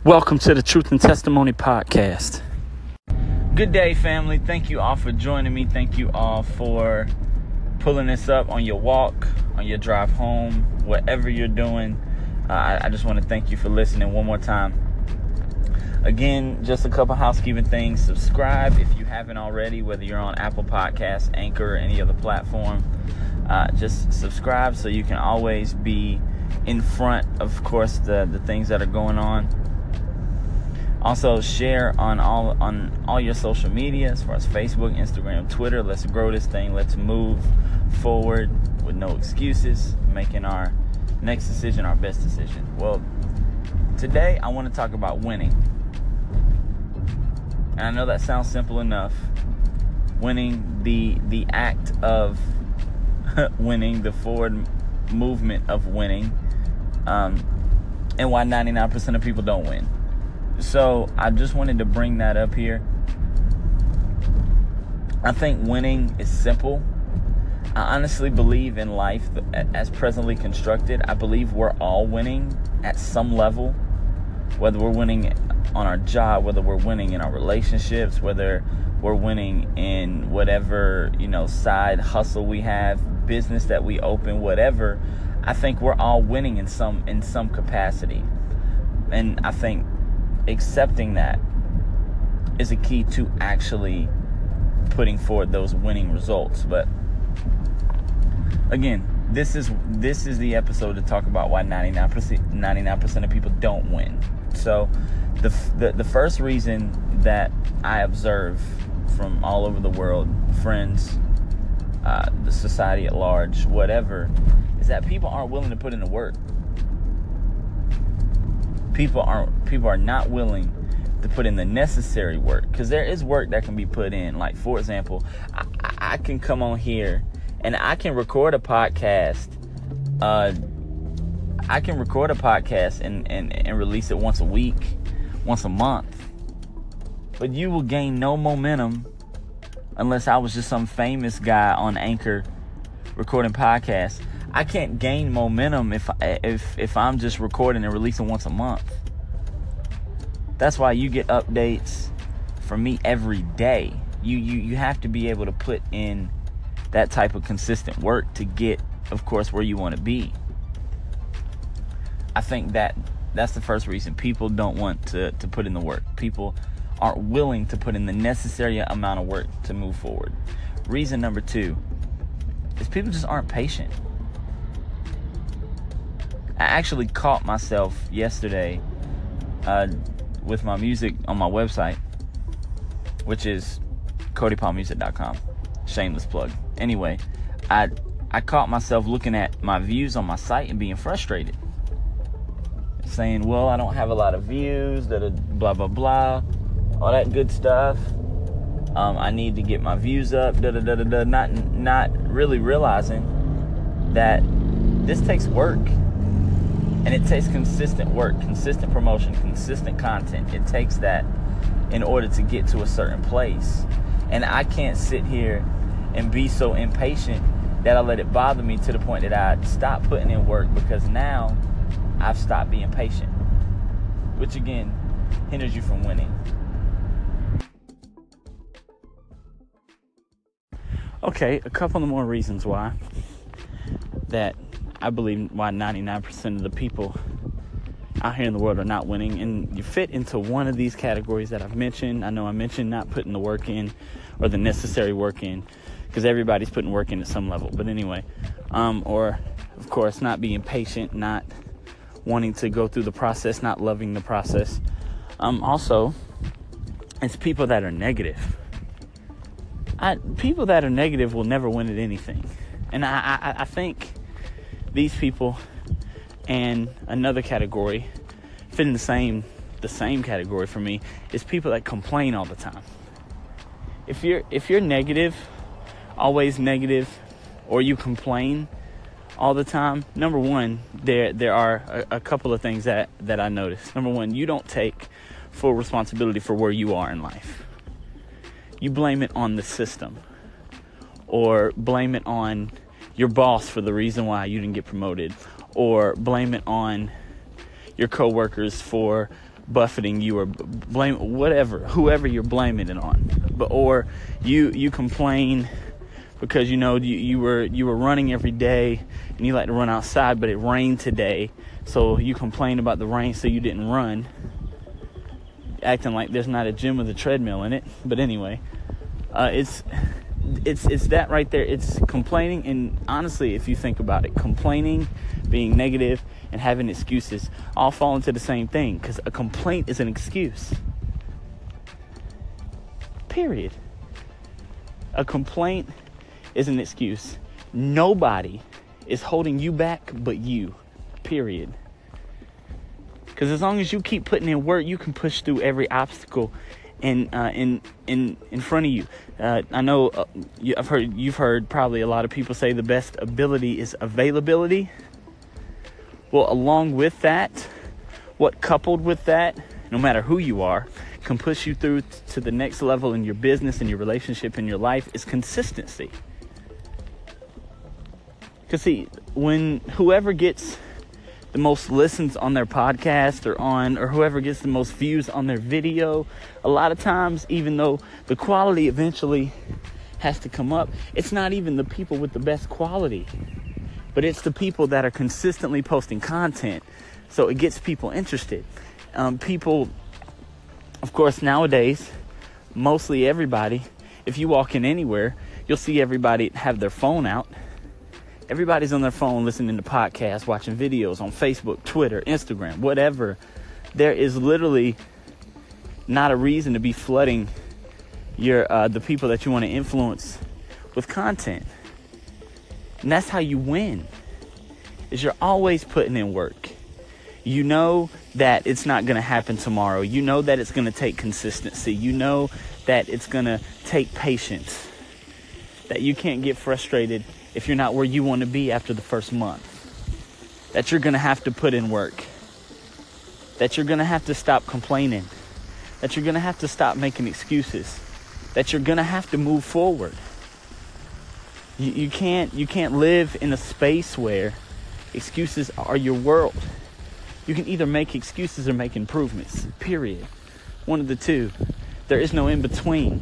Welcome to the Truth and Testimony Podcast. Good day, family. Thank you all for joining me. Thank you all for pulling this up on your walk, on your drive home, whatever you're doing. I just want to thank you for listening one more time. Again, just a couple housekeeping things. Subscribe if you haven't already, whether you're on Apple Podcasts, Anchor, or any other platform. Just subscribe so you can always be in front, of course, the things that are going on. Also, share on all your social media, as far as Facebook, Instagram, Twitter. Let's grow this thing. Let's move forward with no excuses, making our next decision our best decision. Well, today I want to talk about winning. And I know that sounds simple enough. Winning, the act of winning, the forward movement of winning, and why 99% of people don't win. So I just wanted to bring that up here. I think winning is simple. I honestly believe in life as presently constructed. I believe we're all winning at some level, whether we're winning on our job, whether we're winning in our relationships, whether we're winning in whatever, side hustle we have, business that we open, whatever. I think we're all winning in some capacity. And I think accepting that is a key to actually putting forward those winning results. But again, this is the episode to talk about why 99% of people don't win. So the first reason that I observe from all over the world, friends, the society at large, whatever, is that people aren't willing to put in the work. People are not willing to put in the necessary work, because there is work that can be put in. Like, for example, I can come on here and I can record a podcast. And release it once a week, once a month. But you will gain no momentum unless I was just some famous guy on Anchor recording podcasts. I can't gain momentum if I'm just recording and releasing once a month. That's why you get updates from me every day. You have to be able to put in that type of consistent work to get, of course, where you want to be. I think that's the first reason people don't want to put in the work. People aren't willing to put in the necessary amount of work to move forward. Reason number 2 is people just aren't patient. I actually caught myself yesterday with my music on my website, which is CodyPaulMusic.com. Shameless plug. Anyway, I caught myself looking at my views on my site and being frustrated. Saying, well, I don't have a lot of views, blah, blah, blah, all that good stuff. I need to get my views up, not really realizing that this takes work. And it takes consistent work, consistent promotion, consistent content. It takes that in order to get to a certain place. And I can't sit here and be so impatient that I let it bother me to the point that I stop putting in work, because now I've stopped being patient, which again hinders you from winning. Okay, a couple of more reasons why that I believe why 99% of the people out here in the world are not winning. And you fit into one of these categories that I've mentioned. I know I mentioned not putting the work in, or the necessary work in, because everybody's putting work in at some level. But anyway, or of course not being patient, not wanting to go through the process, not loving the process. Also, it's people that are negative. People that are negative will never win at anything. And I think these people and another category fit in the same category for me is people that complain all the time. If you're negative, always negative, or you complain all the time, number one, there are a couple of things that I noticed. Number one, you don't take full responsibility for where you are in life. You blame it on the system, or blame it on your boss for the reason why you didn't get promoted, or blame it on your coworkers for buffeting you or blame whoever you're blaming it on. Or you complain because you were running every day and you like to run outside, but it rained today, so you complain about the rain, so you didn't run, acting like there's not a gym with a treadmill in it. But anyway, it's that right there. It's complaining, and honestly, if you think about it, complaining, being negative, and having excuses all fall into the same thing, because a complaint is an excuse. Period. A complaint is an excuse. Nobody is holding you back but you. Period. Because as long as you keep putting in work, you can push through every obstacle in front of you. I know you've heard probably a lot of people say the best ability is availability. Well, along with that, what coupled with that, no matter who you are, can push you through to the next level in your business, in your relationship, in your life, is consistency. Because see, when whoever gets the most listens on their podcast or whoever gets the most views on their video, a lot of times, even though the quality eventually has to come up, it's not even the people with the best quality, but it's the people that are consistently posting content. So it gets people interested. People, of course, nowadays, mostly everybody, if you walk in anywhere, you'll see everybody have their phone out. Everybody's on their phone listening to podcasts, watching videos on Facebook, Twitter, Instagram, whatever. There is literally not a reason to be flooding the people that you want to influence with content. And that's how you win, is you're always putting in work. You know that it's not going to happen tomorrow. You know that it's going to take consistency. You know that it's going to take patience. That you can't get frustrated if you're not where you want to be after the first month. That you're going to have to put in work. That you're going to have to stop complaining. That you're going to have to stop making excuses. That you're going to have to move forward. You can't live in a space where excuses are your world. You can either make excuses or make improvements. Period. One of the two. There is no in between.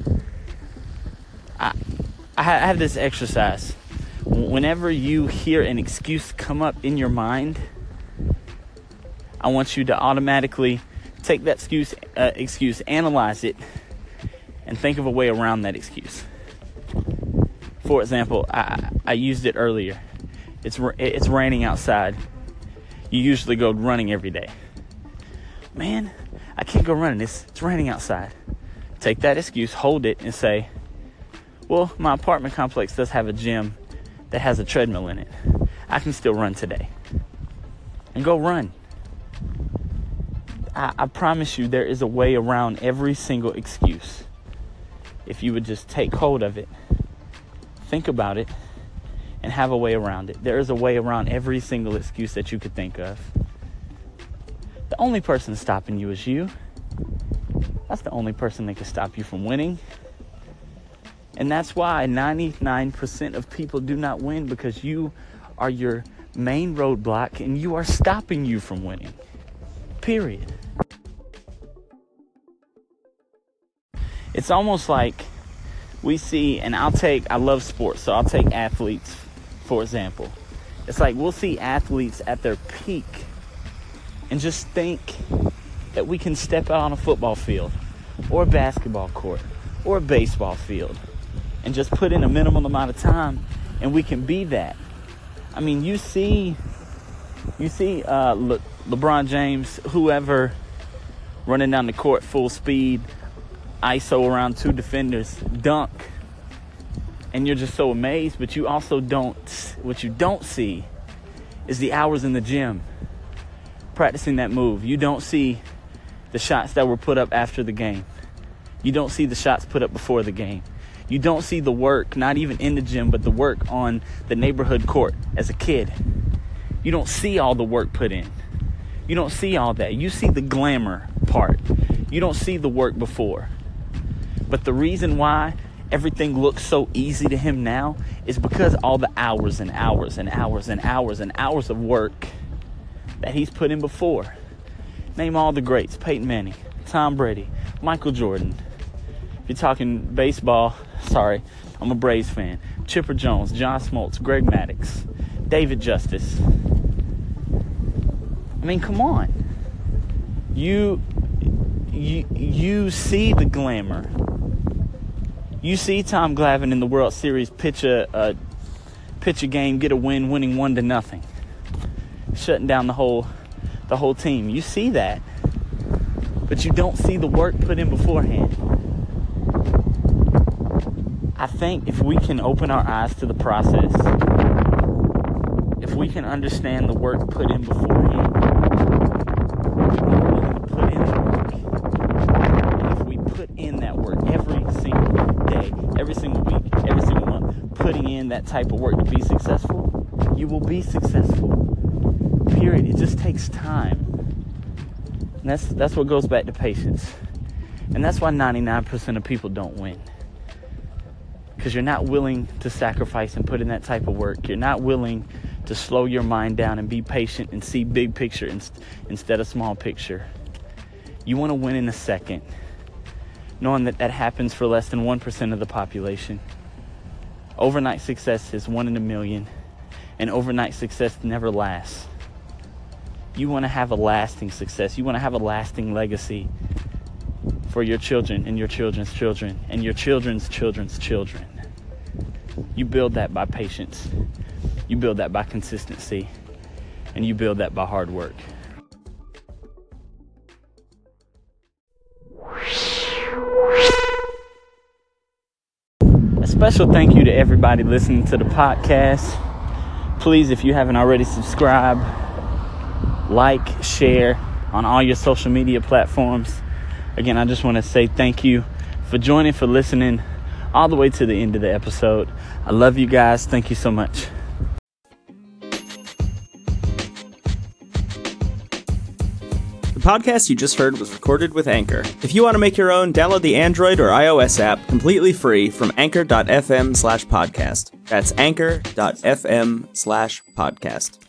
I have this exercise. Whenever you hear an excuse come up in your mind, I want you to automatically take that excuse, analyze it, and think of a way around that excuse. For example, I used it earlier. It's raining outside. You usually go running every day. Man, I can't go running. It's raining outside. Take that excuse, hold it, and say, well, my apartment complex does have a gym that has a treadmill in it. I can still run today. And go run. I promise you there is a way around every single excuse. If you would just take hold of it, think about it, and have a way around it. There is a way around every single excuse that you could think of. The only person stopping you is you. That's the only person that can stop you from winning. And that's why 99% of people do not win, because you are your main roadblock and you are stopping you from winning. Period. It's almost like we see, and I love sports, so I'll take athletes, for example. It's like we'll see athletes at their peak and just think that we can step out on a football field or a basketball court or a baseball field and just put in a minimum amount of time and we can be that. I mean, you see LeBron James, whoever, running down the court full speed, ISO around two defenders, dunk, and you're just so amazed. But you also what you don't see is the hours in the gym practicing that move. You don't see the shots that were put up after the game. You don't see the shots put up before the game. You don't see the work, not even in the gym, but the work on the neighborhood court as a kid. You don't see all the work put in. You don't see all that. You see the glamour part. You don't see the work before. But the reason why everything looks so easy to him now is because all the hours and hours and hours and hours and hours of work that he's put in before. Name all the greats. Peyton Manning, Tom Brady, Michael Jordan. If you're talking baseball, sorry, I'm a Braves fan. Chipper Jones, John Smoltz, Greg Maddux, David Justice. I mean, come on. You see the glamour. You see Tom Glavine in the World Series pitch a game, get a win, winning 1-0, shutting down the whole team. You see that, but you don't see the work put in beforehand. I think if we can open our eyes to the process, if we can understand the work put in beforehand, put in the work, and if we put in that work every single day, every single week, every single month, putting in that type of work to be successful, you will be successful. Period. It just takes time. And that's what goes back to patience. And that's why 99% of people don't win. Because you're not willing to sacrifice and put in that type of work. You're not willing to slow your mind down and be patient and see big picture instead of small picture. You want to win in a second, knowing that happens for less than 1% of the population. Overnight success is 1 in a million, and overnight success never lasts. You want to have a lasting success. You want to have a lasting legacy for your children and your children's children and your children's children's children. You build that by patience. You build that by consistency. And you build that by hard work. A special thank you to everybody listening to the podcast. Please, if you haven't already, subscribe, like, share on all your social media platforms. Again, I just want to say thank you for joining, for listening all the way to the end of the episode. I love you guys. Thank you so much. The podcast you just heard was recorded with Anchor. If you want to make your own, download the Android or iOS app completely free from anchor.fm/podcast. That's anchor.fm/podcast.